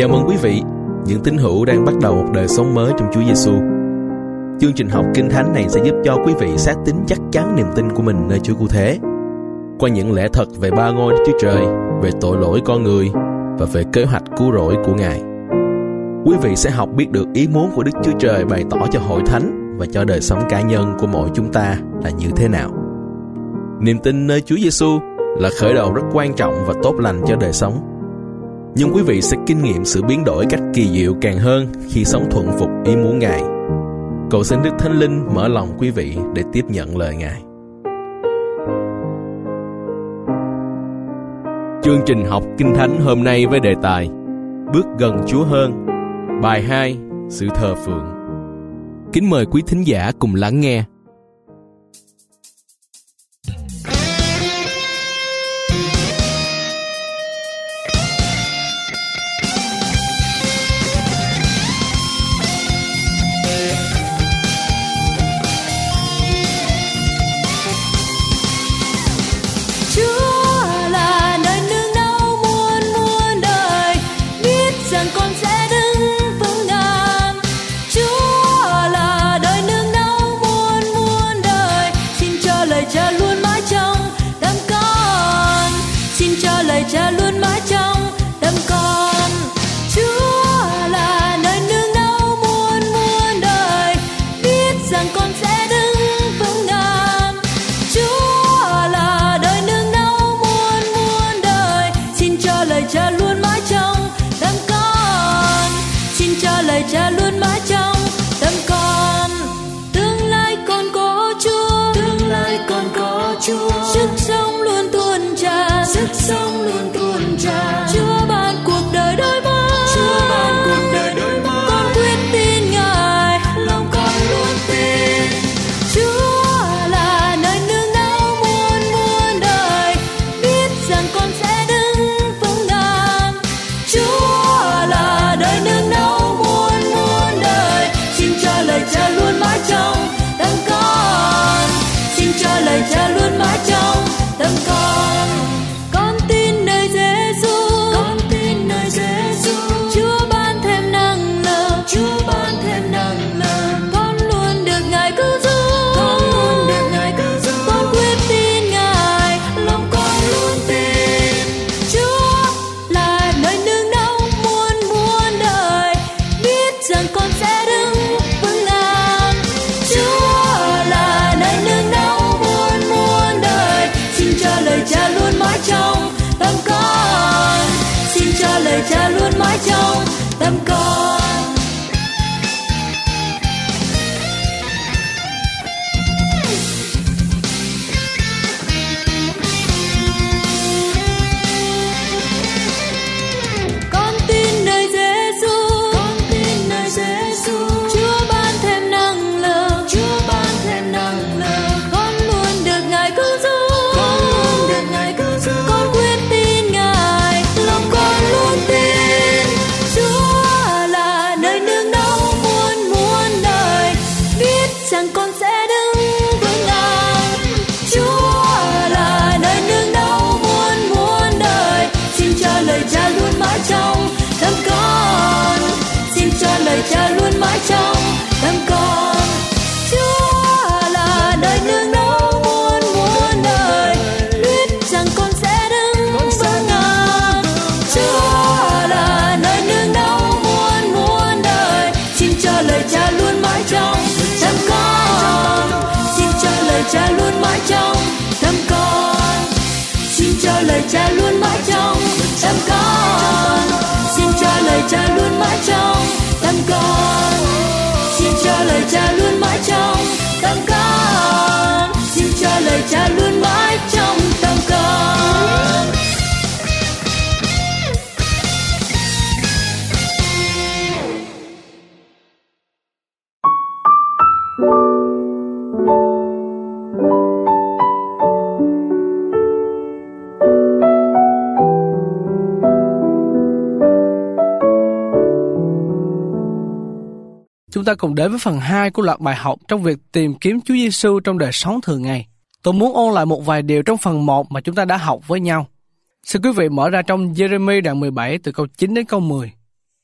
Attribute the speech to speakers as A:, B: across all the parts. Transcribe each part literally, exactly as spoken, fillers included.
A: Chào mừng quý vị, những tín hữu đang bắt đầu một đời sống mới trong Chúa Giêsu. Chương trình học Kinh Thánh này sẽ giúp cho quý vị xác tín chắc chắn niềm tin của mình nơi Chúa Cứu Thế, qua những lẽ thật về ba ngôi Đức Chúa Trời, về tội lỗi con người và về kế hoạch cứu rỗi của Ngài. Quý vị sẽ học biết được ý muốn của Đức Chúa Trời bày tỏ cho hội thánh và cho đời sống cá nhân của mỗi chúng ta là như thế nào. Niềm tin nơi Chúa Giêsu là khởi đầu rất quan trọng và tốt lành cho đời sống. Nhưng quý vị sẽ kinh nghiệm sự biến đổi cách kỳ diệu càng hơn khi sống thuận phục ý muốn Ngài. Cầu xin Đức Thánh Linh mở lòng quý vị để tiếp nhận lời Ngài. Chương trình học Kinh Thánh hôm nay với đề tài Bước gần Chúa hơn. Bài hai, sự thờ phượng. Kính mời quý thính giả cùng lắng nghe.
B: Cha luôn mãi trong tâm con. Con tin nơi Giêsu, con tin nơi Giêsu. Chúa ban thêm năng lượng, Chúa ban thêm năng lượng. Con luôn được Ngài cứu giúp, con luôn được Ngài cứu giúp. Con quyết tin Ngài, lòng con luôn tin. Con sẽ đứng vững an. Chúa là nơi nương náu muôn muôn đời. Xin cho lời Cha luôn mãi trong tâm con. Xin cho lời Cha luôn mãi trong tâm con. Chúa là nơi nương náu muôn muôn đời. Biết rằng con sẽ đứng vững an. Chúa là nơi nương náu muôn muôn đời. Xin cho lời Cha luôn mãi trong tâm con. Cha luôn mãi trong tâm con. Xin cho lời Cha luôn mãi trong tâm con. Xin cho lời Cha luôn mãi trong tâm con. Xin cho lời Cha luôn mãi trong tâm con. Xin cho lời Cha luôn mãi trong tâm con.
C: Chúng ta cùng đến với phần hai của loạt bài học trong việc tìm kiếm Chúa Giêsu trong đời sống thường ngày. Tôi muốn ôn lại một vài điều trong phần một mà chúng ta đã học với nhau. Xin quý vị mở ra trong Giê-rê-mi đoạn mười bảy từ câu chín đến câu mười.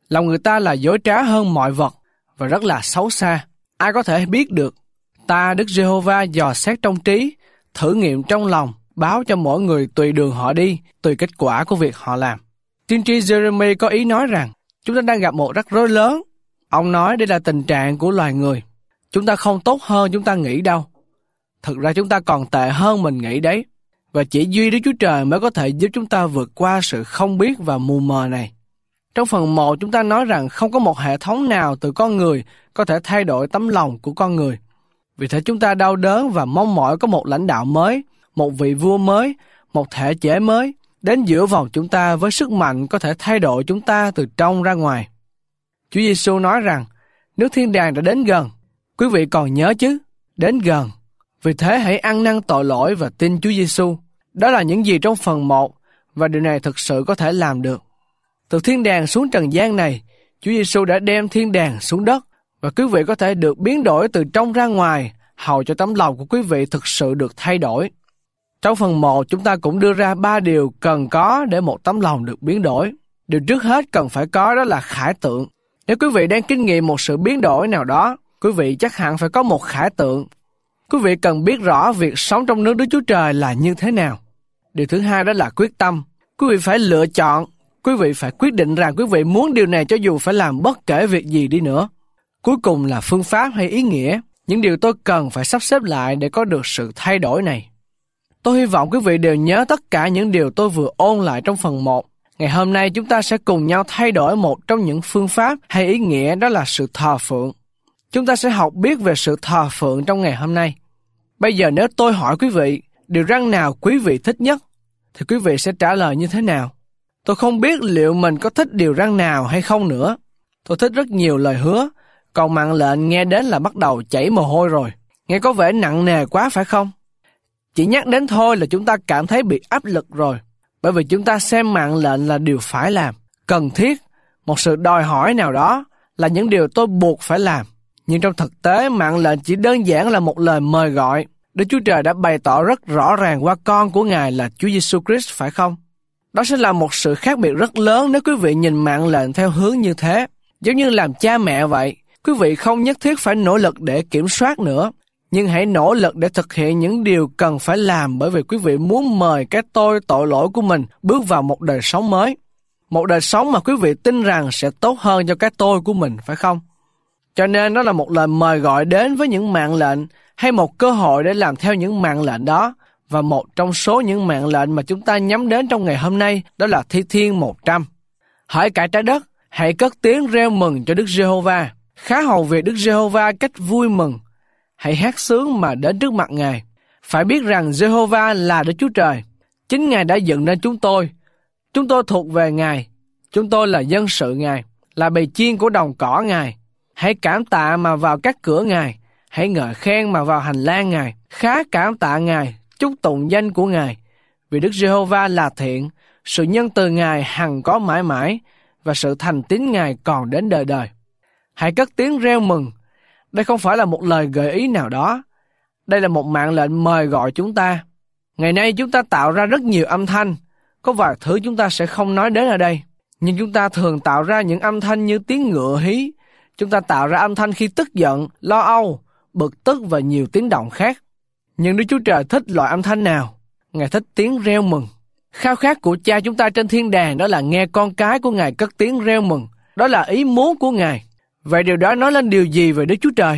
C: Lòng người ta là dối trá hơn mọi vật và rất là xấu xa. Ai có thể biết được? Ta, Đức Giê-hô-va, dò xét trong trí, thử nghiệm trong lòng, báo cho mỗi người tùy đường họ đi, tùy kết quả của việc họ làm. Tiên tri Giê-rê-mi có ý nói rằng, chúng ta đang gặp một rắc rối lớn. Ông nói đây là tình trạng của loài người. Chúng ta không tốt hơn chúng ta nghĩ đâu. Thực ra chúng ta còn tệ hơn mình nghĩ đấy. Và chỉ duy Đức Chúa Trời mới có thể giúp chúng ta vượt qua sự không biết và mù mờ này. Trong phần một, chúng ta nói rằng không có một hệ thống nào từ con người có thể thay đổi tấm lòng của con người. Vì thế chúng ta đau đớn và mong mỏi có một lãnh đạo mới, một vị vua mới, một thể chế mới, đến giữa vòng chúng ta với sức mạnh có thể thay đổi chúng ta từ trong ra ngoài. Chúa Giêsu nói rằng, nước thiên đàng đã đến gần, quý vị còn nhớ chứ? Đến gần. Vì thế hãy ăn năn tội lỗi và tin Chúa Giêsu. Đó là những gì trong phần một, và điều này thực sự có thể làm được. Từ thiên đàng xuống trần gian này, Chúa Giêsu đã đem thiên đàng xuống đất, và quý vị có thể được biến đổi từ trong ra ngoài, hầu cho tấm lòng của quý vị thực sự được thay đổi. Trong phần một, chúng ta cũng đưa ra ba điều cần có để một tấm lòng được biến đổi. Điều trước hết cần phải có đó là khải tượng. Nếu quý vị đang kinh nghiệm một sự biến đổi nào đó, quý vị chắc hẳn phải có một khải tượng. Quý vị cần biết rõ việc sống trong nước Đức Chúa Trời là như thế nào. Điều thứ hai đó là quyết tâm. Quý vị phải lựa chọn. Quý vị phải quyết định rằng quý vị muốn điều này cho dù phải làm bất kể việc gì đi nữa. Cuối cùng là phương pháp hay ý nghĩa. Những điều tôi cần phải sắp xếp lại để có được sự thay đổi này. Tôi hy vọng quý vị đều nhớ tất cả những điều tôi vừa ôn lại trong phần một. Ngày hôm nay chúng ta sẽ cùng nhau thay đổi một trong những phương pháp hay ý nghĩa, đó là sự thờ phượng. Chúng ta sẽ học biết về sự thờ phượng trong ngày hôm nay. Bây giờ nếu tôi hỏi quý vị, điều răn nào quý vị thích nhất, thì quý vị sẽ trả lời như thế nào? Tôi không biết liệu mình có thích điều răn nào hay không nữa. Tôi thích rất nhiều lời hứa, còn mạng lệnh nghe đến là bắt đầu chảy mồ hôi rồi. Nghe có vẻ nặng nề quá phải không? Chỉ nhắc đến thôi là chúng ta cảm thấy bị áp lực rồi, bởi vì chúng ta xem mạng lệnh là điều phải làm, cần thiết, một sự đòi hỏi nào đó, là những điều tôi buộc phải làm. Nhưng trong thực tế, mạng lệnh chỉ đơn giản là một lời mời gọi. Đức Chúa Trời đã bày tỏ rất rõ ràng qua con của Ngài là Chúa Giêsu Christ, phải không? Đó sẽ là một sự khác biệt rất lớn nếu quý vị nhìn mạng lệnh theo hướng như thế. Giống như làm cha mẹ vậy, quý vị không nhất thiết phải nỗ lực để kiểm soát nữa, nhưng hãy nỗ lực để thực hiện những điều cần phải làm, bởi vì quý vị muốn mời cái tôi tội lỗi của mình bước vào một đời sống mới. Một đời sống mà quý vị tin rằng sẽ tốt hơn cho cái tôi của mình, phải không? Cho nên đó là một lời mời gọi đến với những mạng lệnh, hay một cơ hội để làm theo những mạng lệnh đó. Và một trong số những mạng lệnh mà chúng ta nhắm đến trong ngày hôm nay, đó là Thi Thiên một trăm. Hỡi cả trái đất, hãy cất tiếng reo mừng cho Đức Giê-hô-va. Khá hầu việc Đức Giê-hô-va cách vui mừng. Hãy hát sướng mà đến trước mặt Ngài. Phải biết rằng Giê-hô-va là Đức Chúa Trời. Chính Ngài đã dựng nên chúng tôi. Chúng tôi thuộc về Ngài. Chúng tôi là dân sự Ngài, là bầy chiên của đồng cỏ Ngài. Hãy cảm tạ mà vào các cửa Ngài. Hãy ngợi khen mà vào hành lang Ngài. Khá cảm tạ Ngài, chúc tụng danh của Ngài. Vì Đức Giê-hô-va là thiện, sự nhân từ Ngài hằng có mãi mãi, và sự thành tín Ngài còn đến đời đời. Hãy cất tiếng reo mừng. Đây không phải là một lời gợi ý nào đó. Đây là một mạng lệnh mời gọi chúng ta. Ngày nay chúng ta tạo ra rất nhiều âm thanh. Có vài thứ chúng ta sẽ không nói đến ở đây. Nhưng chúng ta thường tạo ra những âm thanh như tiếng ngựa hí. Chúng ta tạo ra âm thanh khi tức giận, lo âu, bực tức và nhiều tiếng động khác. Nhưng Đức Chúa Trời thích loại âm thanh nào? Ngài thích tiếng reo mừng. Khao khát của Cha chúng ta trên thiên đàng đó là nghe con cái của Ngài cất tiếng reo mừng. Đó là ý muốn của Ngài. Vậy điều đó nói lên điều gì về Đức Chúa Trời?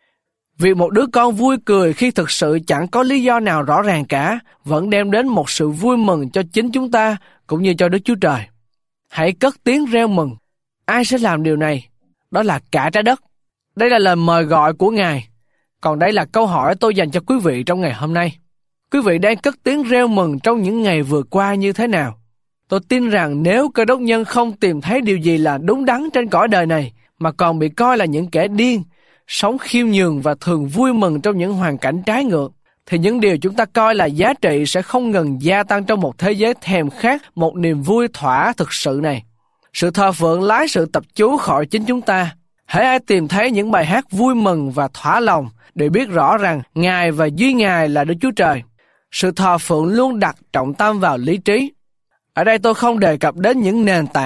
C: Việc một đứa con vui cười khi thực sự chẳng có lý do nào rõ ràng cả, vẫn đem đến một sự vui mừng cho chính chúng ta cũng như cho Đức Chúa Trời. Hãy cất tiếng reo mừng. Ai sẽ làm điều này? Đó là cả trái đất. Đây là lời mời gọi của Ngài. Còn đây là câu hỏi tôi dành cho quý vị trong ngày hôm nay. Quý vị đang cất tiếng reo mừng trong những ngày vừa qua như thế nào? Tôi tin rằng nếu Cơ Đốc nhân không tìm thấy điều gì là đúng đắn trên cõi đời này, mà còn bị coi là những kẻ điên, sống khiêm nhường và thường vui mừng trong những hoàn cảnh trái ngược, thì những điều chúng ta coi là giá trị sẽ không ngừng gia tăng trong một thế giới thèm khát một niềm vui thỏa thực sự này. Sự thờ phượng lái sự tập chú khỏi chính chúng ta. Hễ ai tìm thấy những bài hát vui mừng và thỏa lòng, để biết rõ rằng Ngài và duy Ngài là Đức Chúa Trời. Sự thờ phượng luôn đặt trọng tâm vào lý trí. Ở đây tôi không đề cập đến những nền tảng,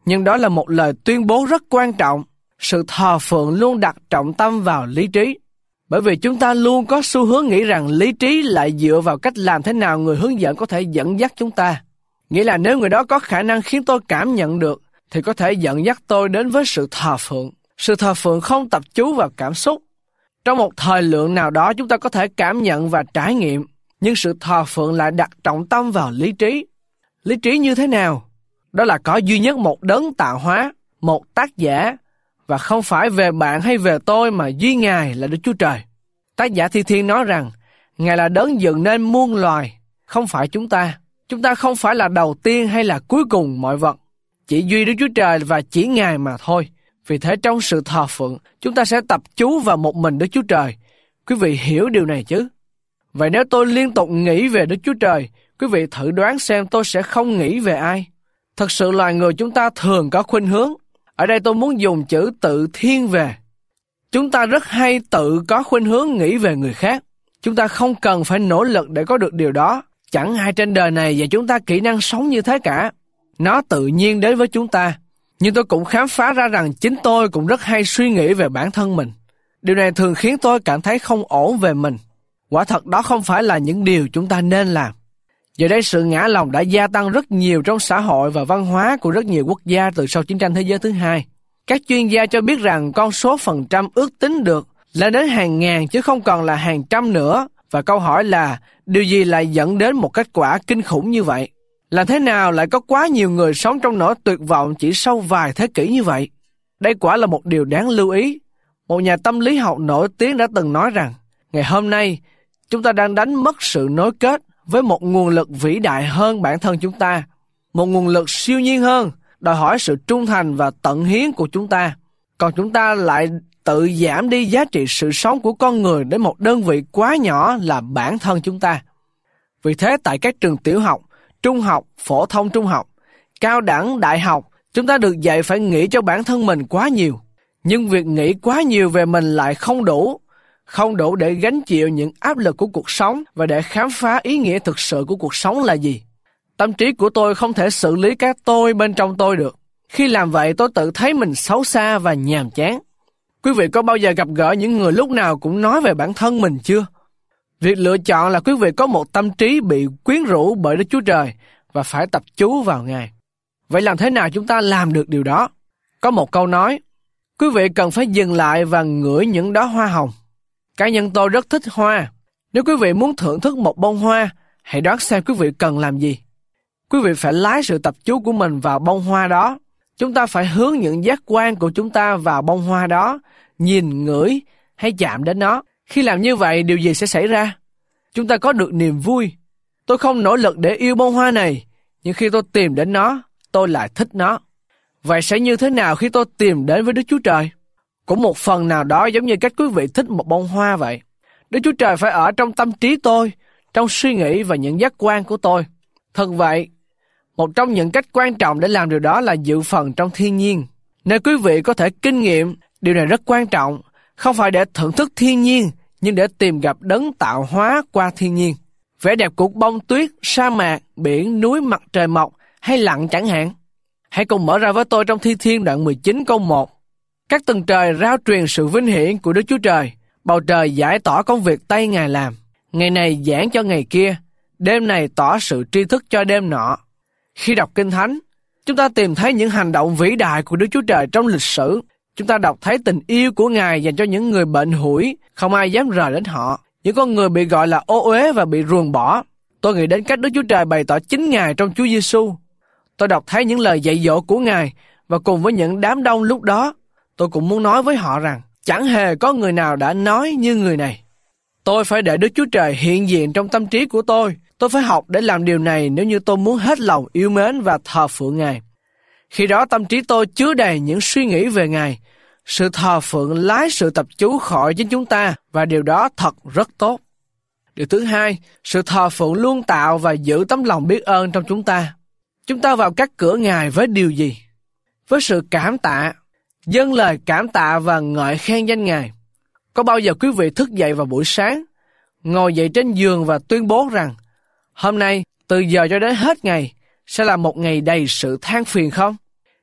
C: Nhưng đó là một lời tuyên bố rất quan trọng. Sự thờ phượng luôn đặt trọng tâm vào lý trí. Bởi vì chúng ta luôn có xu hướng nghĩ rằng lý trí lại dựa vào cách làm thế nào người hướng dẫn có thể dẫn dắt chúng ta. Nghĩa là nếu người đó có khả năng khiến tôi cảm nhận được, thì có thể dẫn dắt tôi đến với sự thờ phượng. Sự thờ phượng không tập trung vào cảm xúc. Trong một thời lượng nào đó chúng ta có thể cảm nhận và trải nghiệm, nhưng sự thờ phượng lại đặt trọng tâm vào lý trí. Lý trí như thế nào? Đó là có duy nhất một đấng tạo hóa, một tác giả, và không phải về bạn hay về tôi mà duy Ngài là Đức Chúa Trời. Tác giả Thi Thiên nói rằng, Ngài là đấng dựng nên muôn loài, không phải chúng ta. Chúng ta không phải là đầu tiên hay là cuối cùng mọi vật. Chỉ duy Đức Chúa Trời và chỉ Ngài mà thôi. Vì thế trong sự thờ phượng, chúng ta sẽ tập chú vào một mình Đức Chúa Trời. Quý vị hiểu điều này chứ? Vậy nếu tôi liên tục nghĩ về Đức Chúa Trời, quý vị thử đoán xem tôi sẽ không nghĩ về ai? Thật sự loài người chúng ta thường có khuynh hướng. Ở đây tôi muốn dùng chữ tự thiên về. Chúng ta rất hay tự có khuynh hướng nghĩ về người khác. Chúng ta không cần phải nỗ lực để có được điều đó. Chẳng ai trên đời này dạy chúng ta kỹ năng sống như thế cả. Nó tự nhiên đến với chúng ta. Nhưng tôi cũng khám phá ra rằng chính tôi cũng rất hay suy nghĩ về bản thân mình. Điều này thường khiến tôi cảm thấy không ổn về mình. Quả thật đó không phải là những điều chúng ta nên làm. Giờ đây sự ngã lòng đã gia tăng rất nhiều trong xã hội và văn hóa của rất nhiều quốc gia từ sau chiến tranh thế giới thứ hai. Các chuyên gia cho biết rằng con số phần trăm ước tính được lên đến hàng ngàn chứ không còn là hàng trăm nữa. Và câu hỏi là, điều gì lại dẫn đến một kết quả kinh khủng như vậy? Làm thế nào lại có quá nhiều người sống trong nỗi tuyệt vọng chỉ sau vài thế kỷ như vậy? Đây quả là một điều đáng lưu ý. Một nhà tâm lý học nổi tiếng đã từng nói rằng, ngày hôm nay, chúng ta đang đánh mất sự nối kết với một nguồn lực vĩ đại hơn bản thân chúng ta. Một nguồn lực siêu nhiên hơn, đòi hỏi sự trung thành và tận hiến của chúng ta. Còn chúng ta lại tự giảm đi giá trị sự sống của con người đến một đơn vị quá nhỏ là bản thân chúng ta. Vì thế tại các trường tiểu học, trung học, phổ thông trung học, cao đẳng, đại học, chúng ta được dạy phải nghĩ cho bản thân mình quá nhiều. Nhưng việc nghĩ quá nhiều về mình lại không đủ. Không đủ để gánh chịu những áp lực của cuộc sống và để khám phá ý nghĩa thực sự của cuộc sống là gì. Tâm trí của tôi không thể xử lý các tôi bên trong tôi được. Khi làm vậy tôi tự thấy mình xấu xa và nhàm chán. Quý vị có bao giờ gặp gỡ những người lúc nào cũng nói về bản thân mình chưa? Việc lựa chọn là quý vị có một tâm trí bị quyến rũ bởi Đức Chúa Trời và phải tập chú vào Ngài. Vậy làm thế nào chúng ta làm được điều đó? Có một câu nói, quý vị cần phải dừng lại và ngửi những đóa hoa hồng. Cá nhân tôi rất thích hoa. Nếu quý vị muốn thưởng thức một bông hoa, hãy đoán xem quý vị cần làm gì. Quý vị phải lái sự tập chú của mình vào bông hoa đó. Chúng ta phải hướng những giác quan của chúng ta vào bông hoa đó, nhìn, ngửi hay chạm đến nó. Khi làm như vậy, điều gì sẽ xảy ra? Chúng ta có được niềm vui. Tôi không nỗ lực để yêu bông hoa này, nhưng khi tôi tìm đến nó, tôi lại thích nó. Vậy sẽ như thế nào khi tôi tìm đến với Đức Chúa Trời? Cũng một phần nào đó giống như cách quý vị thích một bông hoa vậy. Đức Chúa Trời phải ở trong tâm trí tôi, trong suy nghĩ và những giác quan của tôi. Thật vậy, một trong những cách quan trọng để làm điều đó là dự phần trong thiên nhiên. Nếu quý vị có thể kinh nghiệm, điều này rất quan trọng, không phải để thưởng thức thiên nhiên, nhưng để tìm gặp đấng tạo hóa qua thiên nhiên. Vẻ đẹp của bông tuyết, sa mạc, biển, núi, mặt trời mọc hay lặn chẳng hạn. Hãy cùng mở ra với tôi trong Thi Thiên đoạn mười chín câu một. Các tầng trời rao truyền sự vinh hiển của Đức Chúa Trời, bầu trời giải tỏ công việc tay Ngài làm. Ngày này giảng cho ngày kia, đêm này tỏ sự tri thức cho đêm nọ. Khi đọc Kinh Thánh, chúng ta tìm thấy những hành động vĩ đại của Đức Chúa Trời trong lịch sử. Chúng ta đọc thấy tình yêu của Ngài dành cho những người bệnh hủi, không ai dám rời đến họ. Những con người bị gọi là ô uế và bị ruồng bỏ. Tôi nghĩ đến cách Đức Chúa Trời bày tỏ chính Ngài trong Chúa Giêsu. Tôi đọc thấy những lời dạy dỗ của Ngài, và cùng với những đám đông lúc đó, tôi cũng muốn nói với họ rằng, chẳng hề có người nào đã nói như người này. Tôi phải để Đức Chúa Trời hiện diện trong tâm trí của tôi. Tôi phải học để làm điều này nếu như tôi muốn hết lòng yêu mến và thờ phượng Ngài. Khi đó tâm trí tôi chứa đầy những suy nghĩ về Ngài. Sự thờ phượng lái sự tập chú khỏi chính chúng ta, và điều đó thật rất tốt. Điều thứ hai, sự thờ phượng luôn tạo và giữ tấm lòng biết ơn trong chúng ta. Chúng ta vào các cửa Ngài với điều gì? Với sự cảm tạ, dâng lời cảm tạ và ngợi khen danh Ngài. Có bao giờ quý vị thức dậy vào buổi sáng, ngồi dậy trên giường và tuyên bố rằng, hôm nay, từ giờ cho đến hết ngày, sẽ là một ngày đầy sự than phiền không?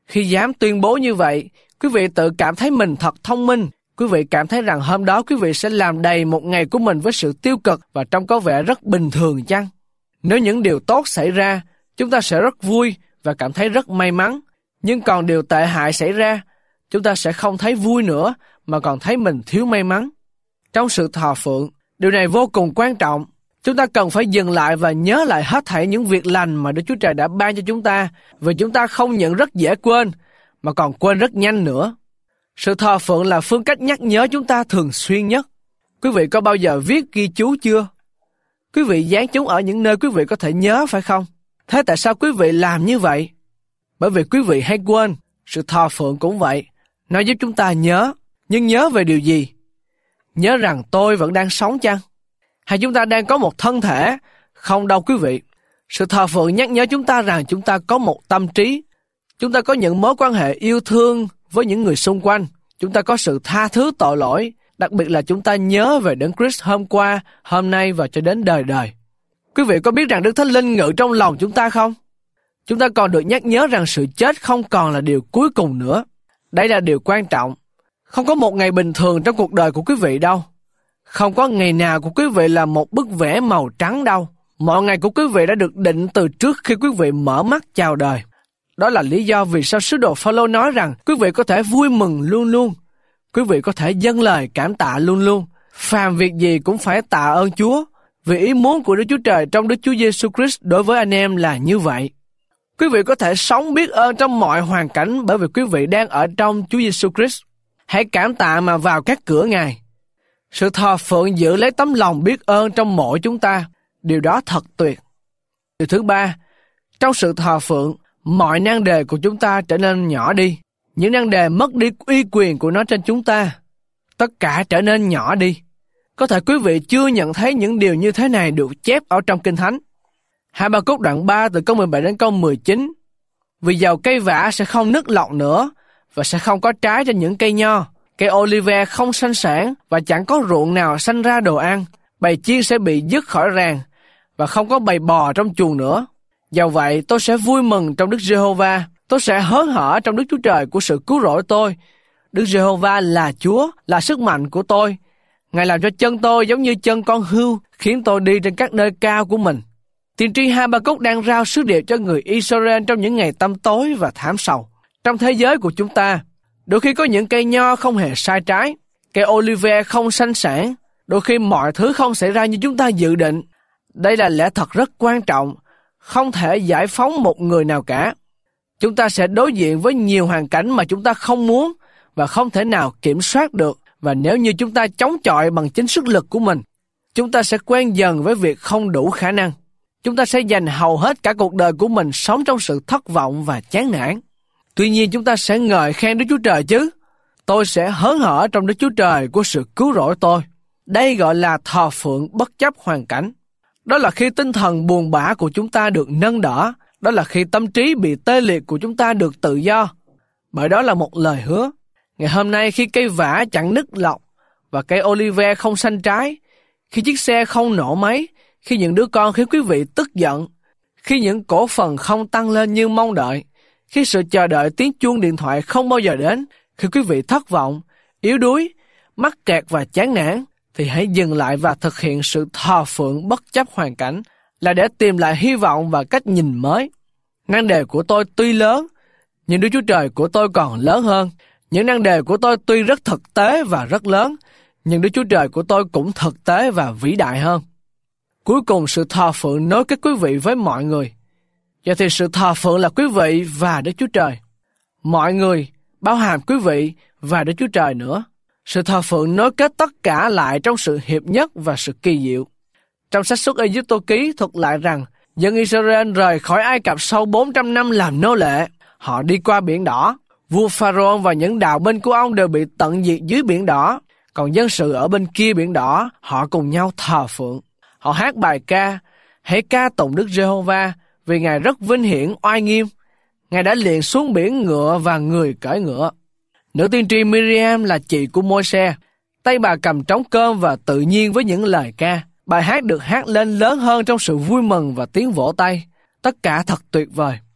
C: Khi dám tuyên bố như vậy, quý vị tự cảm thấy mình thật thông minh. Quý vị cảm thấy rằng hôm đó quý vị sẽ làm đầy một ngày của mình với sự tiêu cực và trông có vẻ rất bình thường chăng? Nếu những điều tốt xảy ra, chúng ta sẽ rất vui và cảm thấy rất may mắn. Nhưng còn điều tệ hại xảy ra, chúng ta sẽ không thấy vui nữa mà còn thấy mình thiếu may mắn. Trong sự thờ phượng, điều này vô cùng quan trọng. Chúng ta cần phải dừng lại và nhớ lại hết thảy những việc lành mà Đức Chúa Trời đã ban cho chúng ta, vì chúng ta không những rất dễ quên, mà còn quên rất nhanh nữa. Sự thờ phượng là phương cách nhắc nhớ chúng ta thường xuyên nhất. Quý vị có bao giờ viết ghi chú chưa? Quý vị dán chúng ở những nơi quý vị có thể nhớ, phải không? Thế tại sao quý vị làm như vậy? Bởi vì quý vị hay quên. Sự thờ phượng cũng vậy. Nó giúp chúng ta nhớ. Nhưng nhớ về điều gì? Nhớ rằng tôi vẫn đang sống chăng? Hay chúng ta đang có một thân thể? Không đâu quý vị. Sự thờ phượng nhắc nhớ chúng ta rằng chúng ta có một tâm trí. Chúng ta có những mối quan hệ yêu thương với những người xung quanh. Chúng ta có sự tha thứ tội lỗi. Đặc biệt là chúng ta nhớ về Đấng Christ hôm qua, hôm nay và cho đến đời đời. Quý vị có biết rằng Đức Thánh Linh ngự trong lòng chúng ta không? Chúng ta còn được nhắc nhớ rằng sự chết không còn là điều cuối cùng nữa. Đây là điều quan trọng. Không có một ngày bình thường trong cuộc đời của quý vị đâu. Không có ngày nào của quý vị là một bức vẽ màu trắng đâu. Mọi ngày của quý vị đã được định từ trước khi quý vị mở mắt chào đời. Đó là lý do vì sao sứ đồ Phao-lô nói rằng quý vị có thể vui mừng luôn luôn. Quý vị có thể dâng lời cảm tạ luôn luôn. Phàm việc gì cũng phải tạ ơn Chúa, vì ý muốn của Đức Chúa Trời trong Đức Chúa Giêsu Christ đối với anh em là như vậy. Quý vị có thể sống biết ơn trong mọi hoàn cảnh bởi vì quý vị đang ở trong Chúa Giêsu Christ. Hãy cảm tạ mà vào các cửa Ngài. Sự thờ phượng giữ lấy tấm lòng biết ơn trong mỗi chúng ta. Điều đó thật tuyệt. Điều thứ ba, trong sự thờ phượng, mọi nan đề của chúng ta trở nên nhỏ đi. Những nan đề mất đi uy quyền của nó trên chúng ta. Tất cả trở nên nhỏ đi. Có thể quý vị chưa nhận thấy những điều như thế này được chép ở trong Kinh Thánh. Ha-ba-cúc đoạn ba từ câu mười bảy đến câu mười chín. Vì dầu cây vả sẽ không nứt lọc nữa và sẽ không có trái trên những cây nho. Cây olive không sanh sản và chẳng có ruộng nào sanh ra đồ ăn. Bầy chiên sẽ bị dứt khỏi ràng và không có bầy bò trong chuồng nữa. Dầu vậy tôi sẽ vui mừng trong Đức Giê-hô-va. Tôi sẽ hớn hở trong Đức Chúa Trời của sự cứu rỗi tôi. Đức Giê-hô-va là Chúa, là sức mạnh của tôi. Ngài làm cho chân tôi giống như chân con hươu, khiến tôi đi trên các nơi cao của mình. Tiên tri Ha-ba-cúc đang rao sứ điệp cho người Israel trong những ngày tăm tối và thảm sầu. Trong thế giới của chúng ta, đôi khi có những cây nho không hề sai trái, cây olive không sanh sản, đôi khi mọi thứ không xảy ra như chúng ta dự định. Đây là lẽ thật rất quan trọng, không thể giải phóng một người nào cả. Chúng ta sẽ đối diện với nhiều hoàn cảnh mà chúng ta không muốn và không thể nào kiểm soát được. Và nếu như chúng ta chống chọi bằng chính sức lực của mình, chúng ta sẽ quen dần với việc không đủ khả năng. Chúng ta sẽ dành hầu hết cả cuộc đời của mình sống trong sự thất vọng và chán nản. Tuy nhiên chúng ta sẽ ngợi khen Đức Chúa Trời chứ. Tôi sẽ hớn hở trong Đức Chúa Trời của sự cứu rỗi tôi. Đây gọi là thờ phượng bất chấp hoàn cảnh. Đó là khi tinh thần buồn bã của chúng ta được nâng đỡ. Đó là khi tâm trí bị tê liệt của chúng ta được tự do. Bởi đó là một lời hứa. Ngày hôm nay khi cây vả chẳng nứt lọc và cây olive không sanh trái, khi chiếc xe không nổ máy, khi những đứa con khiến quý vị tức giận, khi những cổ phần không tăng lên như mong đợi, khi sự chờ đợi tiếng chuông điện thoại không bao giờ đến, khi quý vị thất vọng, yếu đuối, mắc kẹt và chán nản, thì hãy dừng lại và thực hiện sự thờ phượng bất chấp hoàn cảnh, là để tìm lại hy vọng và cách nhìn mới. Nan đề của tôi tuy lớn, nhưng Đức Chúa Trời của tôi còn lớn hơn. Những nan đề của tôi tuy rất thực tế và rất lớn, nhưng Đức Chúa Trời của tôi cũng thực tế và vĩ đại hơn. Cuối cùng, sự thờ phượng nối kết quý vị với mọi người. Giờ thì sự thờ phượng là quý vị và Đức Chúa Trời. Mọi người bao hàm quý vị và Đức Chúa Trời nữa. Sự thờ phượng nối kết tất cả lại trong sự hiệp nhất và sự kỳ diệu. Trong sách Xuất Ê-díp-tô ký thuật lại rằng, dân Israel rời khỏi Ai Cập sau bốn trăm năm làm nô lệ. Họ đi qua biển đỏ. Vua Pharaoh và những đạo binh của ông đều bị tận diệt dưới biển đỏ. Còn dân sự ở bên kia biển đỏ, họ cùng nhau thờ phượng. Họ hát bài ca, hãy ca tụng Đức Giê-hô-va, vì Ngài rất vinh hiển oai nghiêm. Ngài đã liền xuống biển ngựa và người cưỡi ngựa. Nữ tiên tri Miriam là chị của Môi-se. Tay bà cầm trống cơm và tự nhiên với những lời ca. Bài hát được hát lên lớn hơn trong sự vui mừng và tiếng vỗ tay. Tất cả thật tuyệt vời.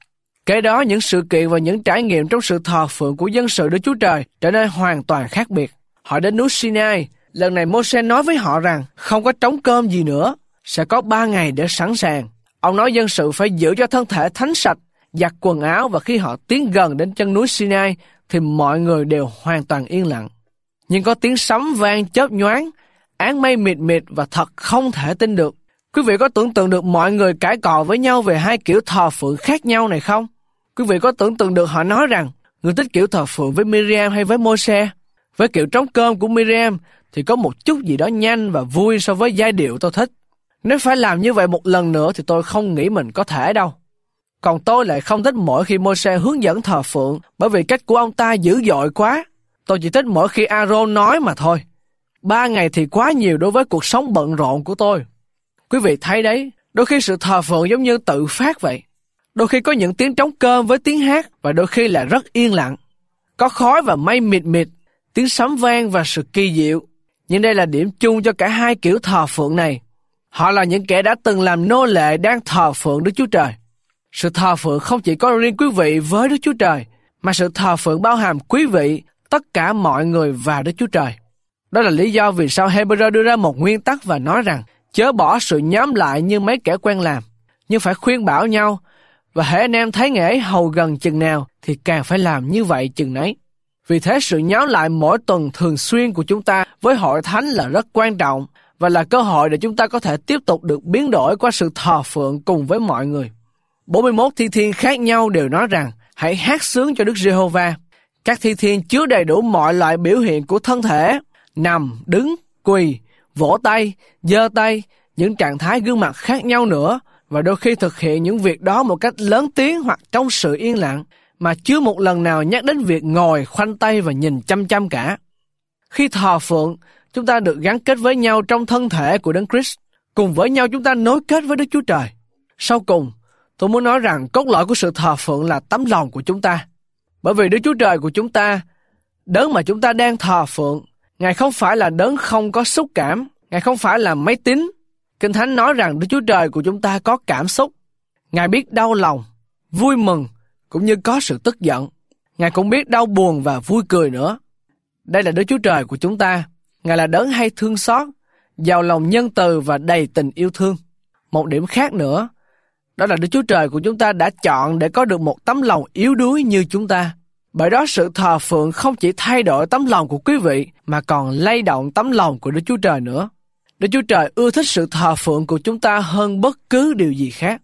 C: Kế đó, những sự kiện và những trải nghiệm trong sự thờ phượng của dân sự Đức Chúa Trời trở nên hoàn toàn khác biệt. Họ đến núi Sinai. Lần này Mô-se nói với họ rằng không có trống cơm gì nữa, sẽ có ba ngày để sẵn sàng. Ông nói dân sự phải giữ cho thân thể thánh sạch, giặt quần áo, và khi họ tiến gần đến chân núi Sinai thì mọi người đều hoàn toàn yên lặng. Nhưng có tiếng sấm vang chớp nhoáng, áng mây mịt mịt và thật không thể tin được. Quý vị có tưởng tượng được mọi người cãi cọ với nhau về hai kiểu thờ phượng khác nhau này không? Quý vị có tưởng tượng được họ nói rằng người thích kiểu thờ phượng với Miriam hay với Mô-se? Với kiểu trống cơm của Miriam thì có một chút gì đó nhanh và vui so với giai điệu tôi thích. Nếu phải làm như vậy một lần nữa thì tôi không nghĩ mình có thể đâu. Còn tôi lại không thích mỗi khi Mô-se hướng dẫn thờ phượng, bởi vì cách của ông ta dữ dội quá. Tôi chỉ thích mỗi khi Aaron nói mà thôi. Ba ngày thì quá nhiều đối với cuộc sống bận rộn của tôi. Quý vị thấy đấy, đôi khi sự thờ phượng giống như tự phát vậy. Đôi khi có những tiếng trống cơm với tiếng hát, và đôi khi là rất yên lặng. Có khói và mây mịt mịt, tiếng sấm vang và sự kỳ diệu. Nhưng đây là điểm chung cho cả hai kiểu thờ phượng này. Họ là những kẻ đã từng làm nô lệ đang thờ phượng Đức Chúa Trời. Sự thờ phượng không chỉ có riêng quý vị với Đức Chúa Trời, mà sự thờ phượng bao hàm quý vị, tất cả mọi người và Đức Chúa Trời. Đó là lý do vì sao Hebrew đưa ra một nguyên tắc và nói rằng chớ bỏ sự nhóm lại như mấy kẻ quen làm, nhưng phải khuyên bảo nhau, và hễ anh em thấy ngày ấy hầu gần chừng nào thì càng phải làm như vậy chừng nấy. Vì thế sự nhóm lại mỗi tuần thường xuyên của chúng ta với hội thánh là rất quan trọng, và là cơ hội để chúng ta có thể tiếp tục được biến đổi qua sự thờ phượng cùng với mọi người. bốn mươi mốt thi thiên khác nhau đều nói rằng hãy hát sướng cho Đức Giê-hô-va. Các thi thiên chứa đầy đủ mọi loại biểu hiện của thân thể, nằm, đứng, quỳ, vỗ tay, giơ tay, những trạng thái gương mặt khác nhau nữa, và đôi khi thực hiện những việc đó một cách lớn tiếng hoặc trong sự yên lặng, mà chưa một lần nào nhắc đến việc ngồi, khoanh tay và nhìn chăm chăm cả. Khi thờ phượng, chúng ta được gắn kết với nhau trong thân thể của Đấng Christ. Cùng với nhau chúng ta nối kết với Đức Chúa Trời. Sau cùng, tôi muốn nói rằng cốt lõi của sự thờ phượng là tấm lòng của chúng ta. Bởi vì Đức Chúa Trời của chúng ta, đấng mà chúng ta đang thờ phượng, Ngài không phải là đấng không có xúc cảm, Ngài không phải là máy tính. Kinh Thánh nói rằng Đức Chúa Trời của chúng ta có cảm xúc. Ngài biết đau lòng, vui mừng, cũng như có sự tức giận. Ngài cũng biết đau buồn và vui cười nữa. Đây là Đức Chúa Trời của chúng ta. Ngài là đấng hay thương xót, giàu lòng nhân từ và đầy tình yêu thương. Một điểm khác nữa, đó là Đức Chúa Trời của chúng ta đã chọn để có được một tấm lòng yếu đuối như chúng ta. Bởi đó sự thờ phượng không chỉ thay đổi tấm lòng của quý vị, mà còn lay động tấm lòng của Đức Chúa Trời nữa. Đức Chúa Trời ưa thích sự thờ phượng của chúng ta hơn bất cứ điều gì khác.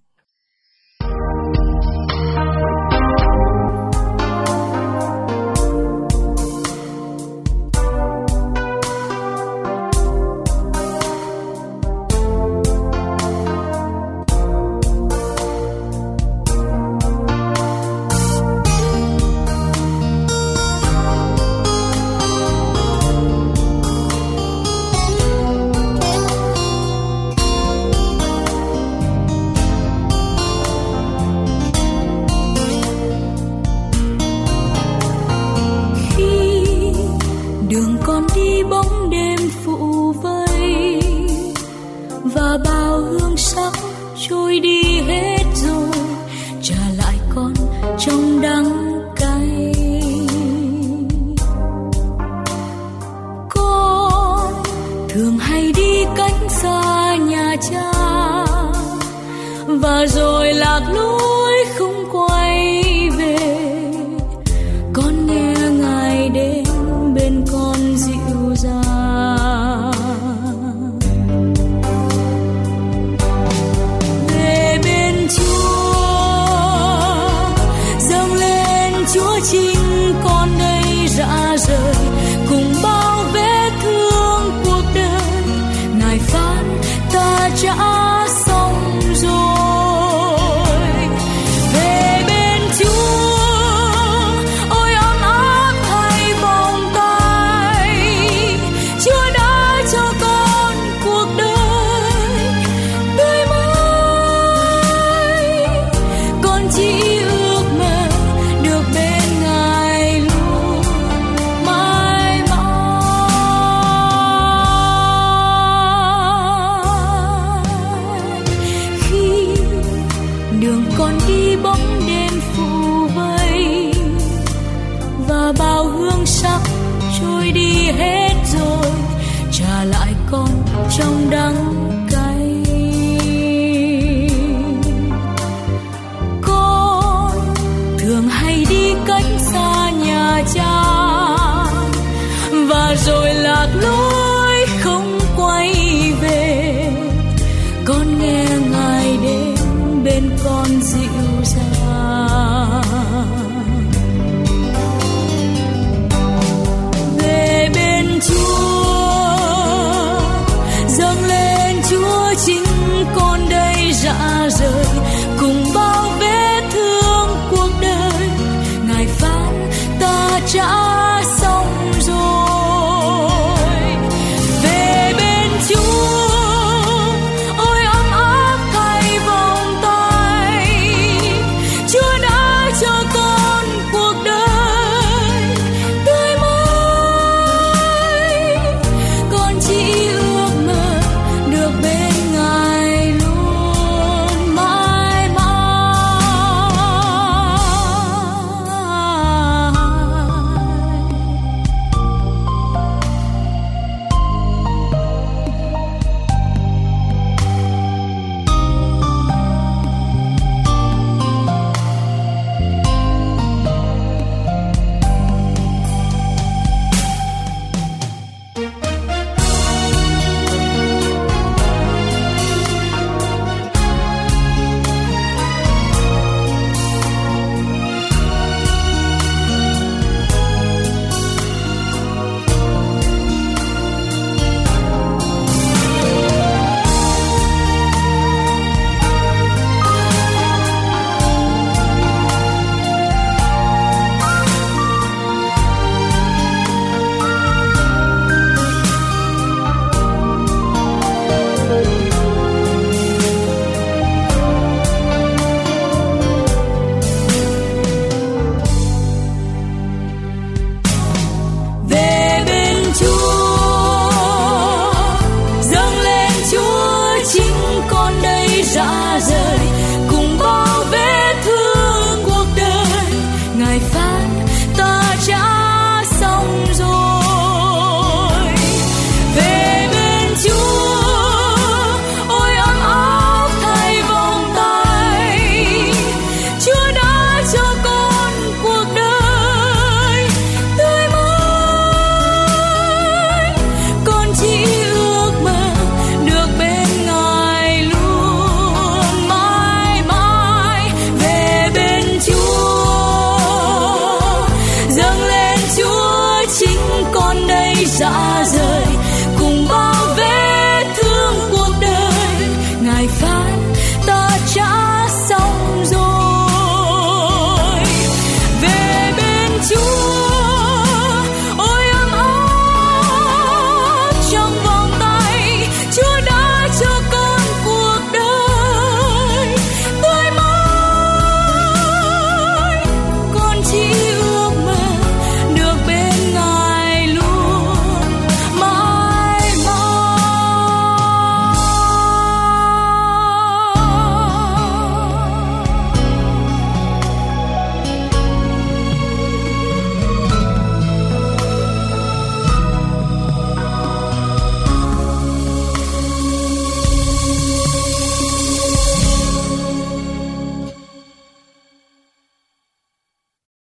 B: Và rồi lạc lối không quay về, con nghe Ngài đến bên con dịu dàng. Về bên Chúa, dâng lên Chúa chính con đây rã rời, cùng bao vết thương cuộc đời. Ngài phán ta trả chỉ ước mơ được bên Ngài luôn mãi. trong đắng